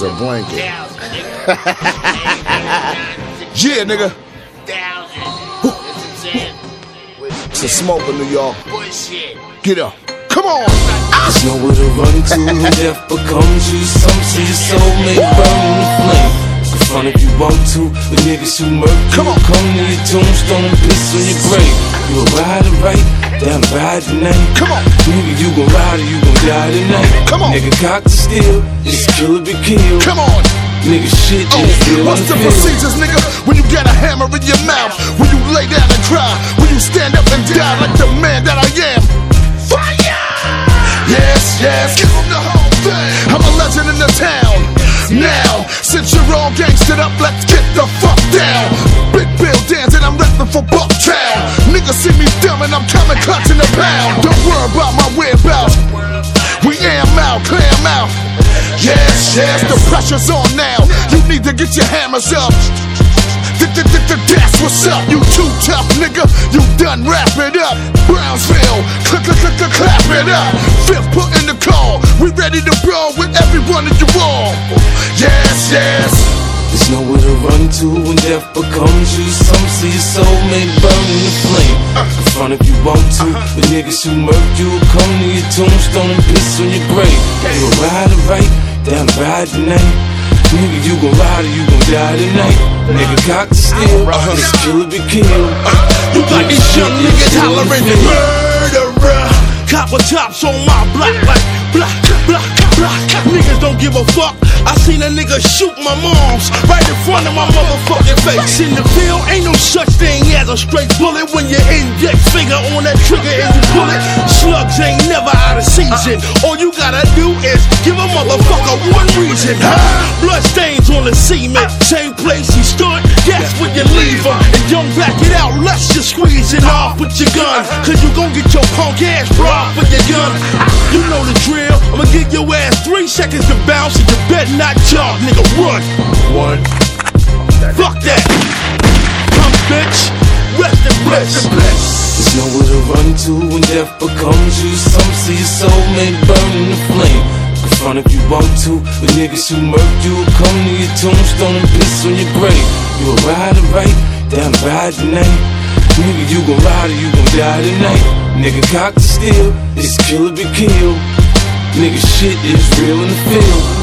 is a blanket. Yeah, nigga. It's a smoke in New York. Get up. Come on. There's nowhere to run to when death becomes you. Some see your soulmate burning the flame. Confront if you want to the niggas who murder you. Come to your tombstone and piss on your grave. You a rider, right? Down the ride tonight. Come on. Nigga, you gon' ride or you gon' die tonight. Come on. Nigga, cock the steel. It's kill or be killed. Come on. Nigga, shit is real. What's the procedures, nigga? When you got a hammer in your mouth, when you lay down and cry, when you stand up and die like the man that I am. Fire! Yes, yes, give him the whole thing. I'm a legend in the town. Now, since you're all gangstered up, let's get the fuck down. Big Bill dancing, I'm reppin' for Bucktown. Niggas see me filming, I'm coming clutching the pound. Don't worry about my whereabouts. We am out, clam out. Yes, yes, the pressure's on now. You need to get your hammers up. That's what's up. You too tough, nigga. You done wrap it up. Brownsville, clap it up. Fifth put in the call. We ready to brawl with everyone in your wall. Yes, yes. There's nowhere to run to when death becomes you. Some see your soulmate burning the flame. Confront if you want to the niggas who murdered you. Come to your tombstone and piss on your grave. You a rider, right? Down the ride tonight. Nigga, you gon' ride or you gon' die tonight. Nigga, cock the steel. It's kill or be killed. You got these young niggas hollering murderer. Copper tops on my block like block. Niggas don't give a fuck. I seen a nigga shoot my moms right in front of my motherfucking face. In the field, ain't no such thing as a straight bullet. When your index finger on that trigger and you pull it, slugs ain't never out of season. All you gotta do is give a motherfucker one reason. Blood stains on the cement, same place he stood, that's where you leave him. And don't back it out, let's just squeeze it off with your gun. Cause you gon' get your punk ass robbed with your gun. You know the drill, I'ma give your ass 3 seconds to bounce and you better not talk, nigga, run. Fuck that. Come bitch, rest in bliss. There's nowhere to run to when death becomes you. Some see your soulmate burning the flame. Confront if you want to the niggas who murdered you. Come to your tombstone and piss on your grave. You a rider, right? Down the ride tonight. Nigga, you gon' ride or you gon' die tonight. Nigga, cock the steel. It's kill or be killed. Nigga, shit is real in the field.